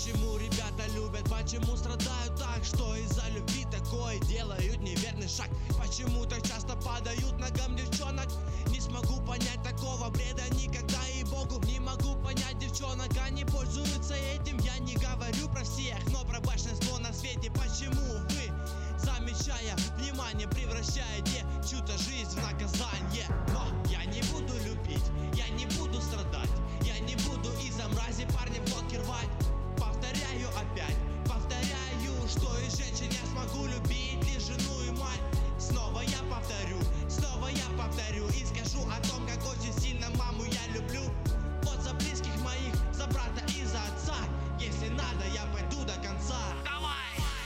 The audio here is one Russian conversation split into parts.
Почему ребята любят, почему страдают так, что из-за любви такое делают неверный шаг? Почему так часто падают ногам девчонок? Не смогу понять такого бреда никогда, и богу не могу понять девчонок. Они пользуются этим, я не говорю про всех, но про большинство на свете. Почему вы, замечая внимание, превращаете чью-то жизнь в наказание? Но я не буду любить, я не буду страдать, я не буду из-за мрази парня фотки рвать. Повторяю опять, повторяю, что из женщин я смогу любить лишь жену и мать. Снова я повторю и скажу о том, как очень сильно маму я люблю. Вот за близких моих, за брата и за отца. Если надо, я пойду до конца. Давай!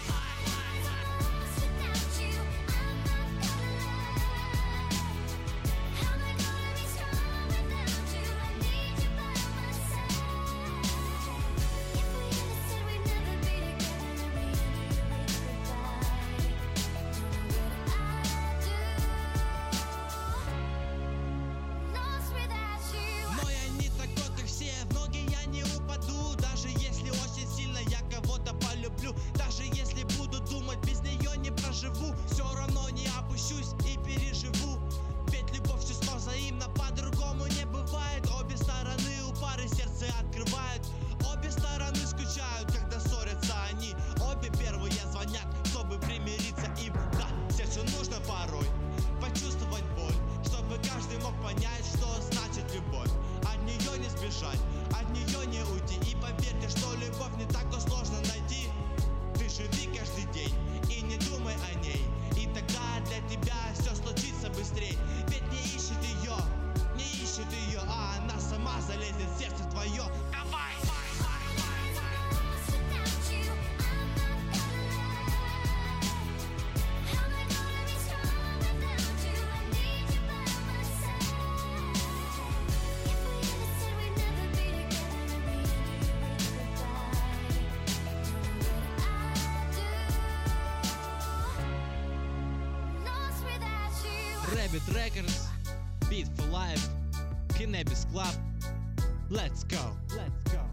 Даже если буду думать, без нее не проживу, все равно не опущусь и переживу. Ведь любовь чувство взаимно, по-другому не бывает. Обе стороны у пары сердце открывают. Обе стороны скучают, когда ссорятся они. Обе первые звонят, чтобы примириться им. Да, сердцу нужно порой почувствовать боль, чтобы каждый мог понять, что значит любовь. От нее не сбежать, от нее не уйти. И поверьте, что любовь не так уж сложно найти. Ты живи каждый день и не думай о ней, и тогда для тебя все случится быстрей. Ведь не ищет ее, а она сама залезет в сердце твое. Давай! Rabbit Records, Beat for Life, Cannabis Club. Let's go.